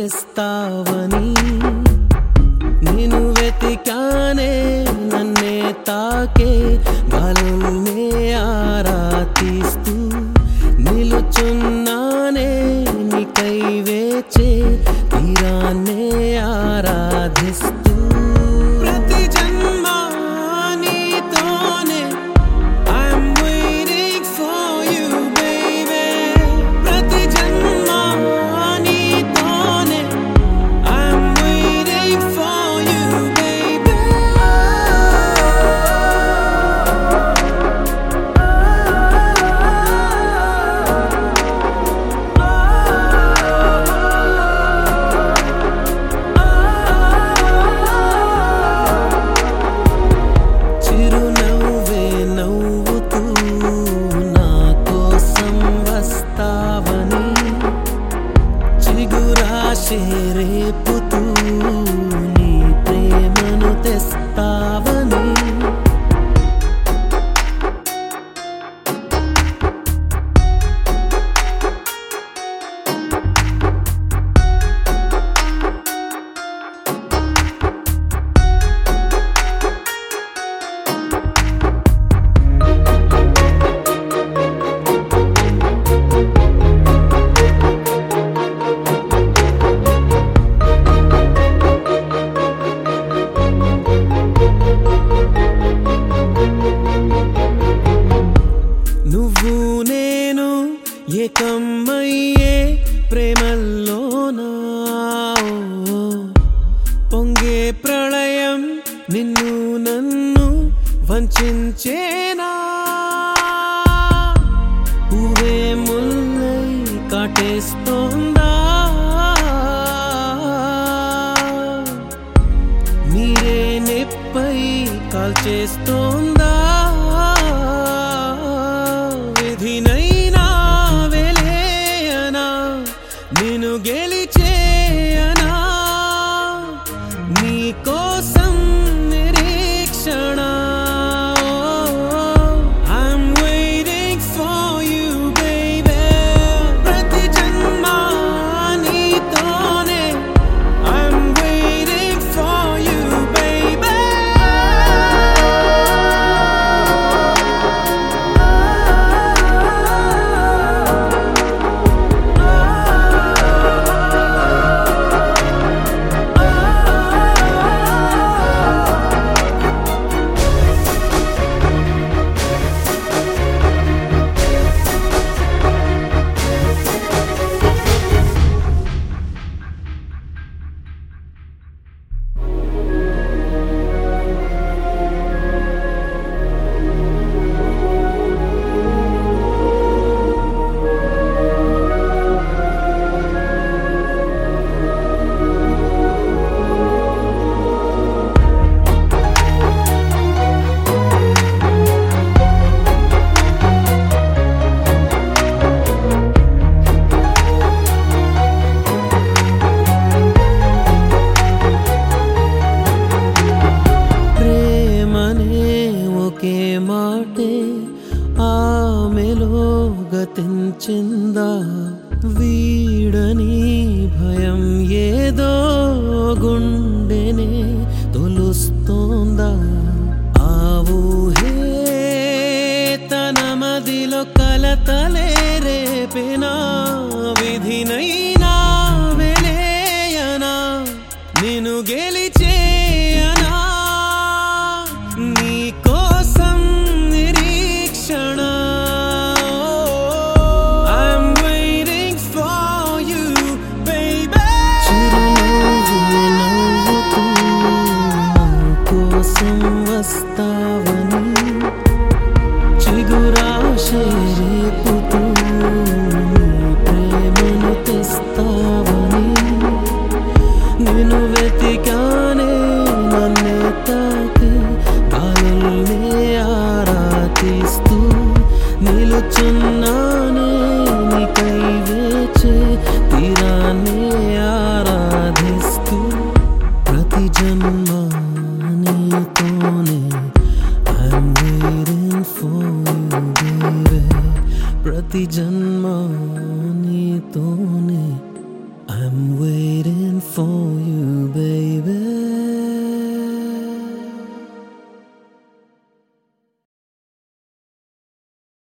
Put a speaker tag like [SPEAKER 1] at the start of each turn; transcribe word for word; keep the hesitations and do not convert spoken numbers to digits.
[SPEAKER 1] తెస్తావని నేను వెతికానే నన్నే తాకే గాలుల్నే ఆరా తీస్తూ నిలుచున్నానే నీకై వేచే తీరాన్నే ఆరాధిస్తూ ప్రతి జన్మ నీతోనే I'm waiting for you baby ప్రతి జన్మ నీతోనే I'm waiting for you baby చిరునవ్వే నవ్వుతూ నా కోసం వస్తావని చిగురాశే రేపుతూ నీ ప్రేమను తెస్తావని నువ్వు నేను ఏకమయ్యే ప్రేమల్లోనా ఓ, పొంగే ప్రళయం నిన్ను నన్ను వంచేనా పువ్వే ముల్లై కాటేస్తోందా నీరే నెప్పై కాల్చేస్తోందా విధినైనా వెలేయనా నిన్ను గెలిచేయనా నీ కోసం నిరీక్షణ I'm waiting for you baby ప్రతి జన్మ నీతోనే I'm waiting for you baby ఒకే మాటే ఆమెలో గతించిందా వీడని భయం ఏదో గుండెనే తొలుస్తోందా ఆ ఊహే తన మదిలో కలతలే రేపెనా విధినైనా వెలేయనా నిన్ను గెలిచేయనా నీ కోసం నిరీక్షణ I'm waiting for you baby చిరునవ్వు నవ్వుతూ నా కోసం వస్తావని చిగురాశే రేపుతూ నీ ప్రేమను తెస్తావని నేను వెతికానే నన్నే తాకి గాలుల్నే ఆరా తీస్తూ నిలుచున్నానే నీకై వేచే తీరాన్నే ఆరాధిస్తూ ప్రతి జన్మ నీతోనే I'm waiting for you baby ప్రతి జన్మ నీతోనే I'm waiting for you,